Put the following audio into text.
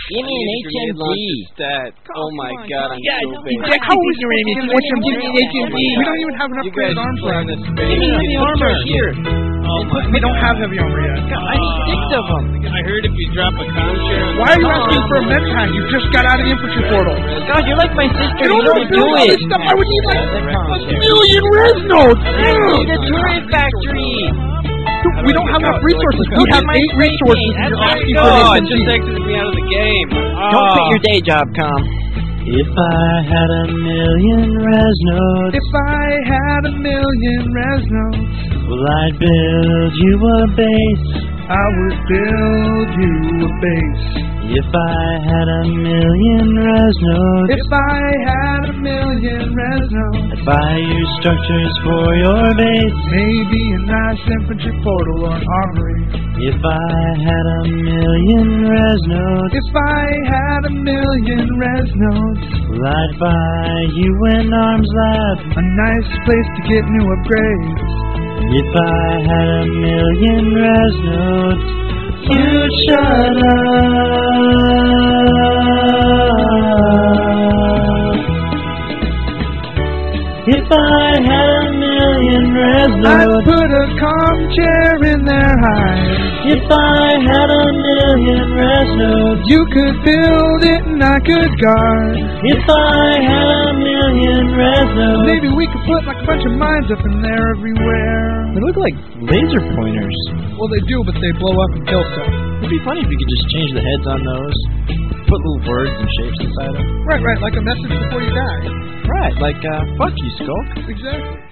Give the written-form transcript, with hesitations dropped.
Give me an HMG. Oh my God, I'm so big. Yeah, how is your aim? Give me an HMG. We don't even have enough upgraded arms left. Give me heavy armor. Here. We don't have heavy armor yet. I need 6 of them. I heard if you drop a conchair... Why are you asking for a med pack? You just got out of the infantry portal. God, you're like my sister. In You order to don't build do all it. this stuff, I would need like a million res nodes. The turret factory. We don't have enough resources. We have 8 resources. That's You're asking right. for Oh, an it just exited me out of the game. Don't quit your day job, Com. If I had a million res nodes, If I had a million res nodes, well, I'd build you a base. I would build you a base. If I had a million res nodes, If I had a million res nodes, I'd buy you structures for your base. maybe a nice infantry portal or an armory. If I had a million res nodes, If I had a million res nodes, well, I'd buy you an arms lab. a nice place to get new upgrades. If I had a million res nodes, you'd shut up. If I had a million res I'd nodes, put a calm chair in their hive. if I had a million res nodes, You could build it and I could guard. if I had a million res nodes, Maybe we could put like a bunch of mines up in there everywhere. They look like laser pointers. Well, they do, but they blow up and kill stuff. It'd be funny if you could just change the heads on those. Put little words and shapes inside them. Right, like a message before you die. Right, like, fuck you, Skulk. Exactly.